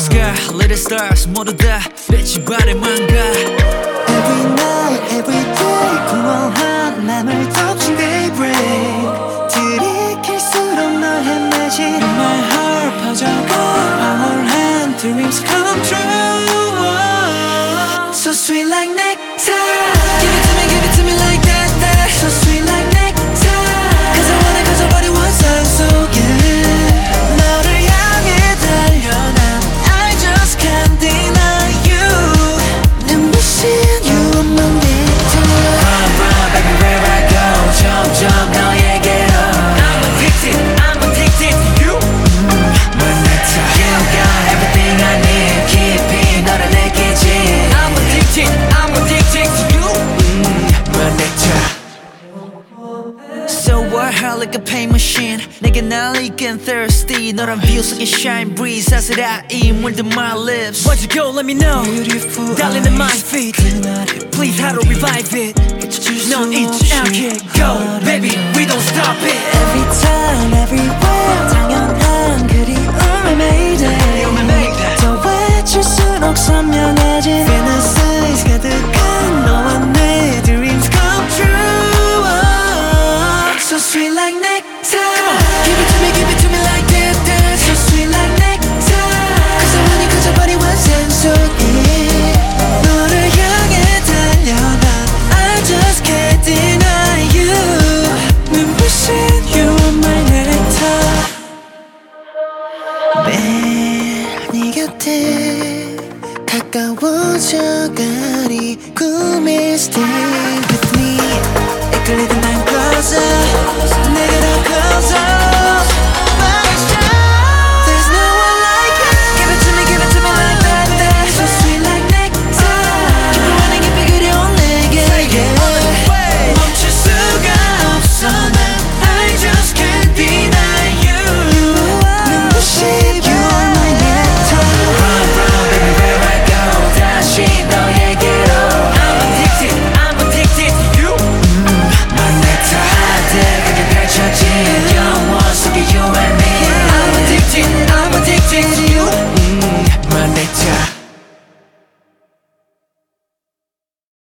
sky, little stars 모두 다 빛이 바래만 가. Every night, every day 공허한 맘을 덮친 daybreak 들이킬수록 널 헤매지 My heart 퍼져가 황홀한 dreams come true So sweet like nectar Give it to me like that, that So sweet like nectar Cause I wanna cause your body was 속에 너를 향해 달려 난 I just can't deny you 눈부신 you are my nectar Run, run, baby, where I go 점점 너에게로 I'm addicted to you My nectar You got everything I need 깊이 너를 느끼지 I'm addicted to you My nectar So what, hard like a pain machine 내게 날 이끈 thirsty 너란 view 속에 shine breeze 사스라이 물든 my lips Why'd you go, let me know Beautiful Darling in my feet Please how to revive it 넌 잊지 않게 Go, baby, we don't stop it Every time, everywhere 당연한 그리움의 mayday 더 외칠수록 선명해진 Fantasies 가득한 너와 내 dreams come true So sweet like nectar Give it to me like that, that So sweet like nectar Cause I want you cause your body was 속에 너를 향해 달려 난 I just can't deny you 눈부신 you are my nectar 매일 네 곁에 가까워져가리 꿈이 stay with me 이끌리던 난 closer 내게 더 closer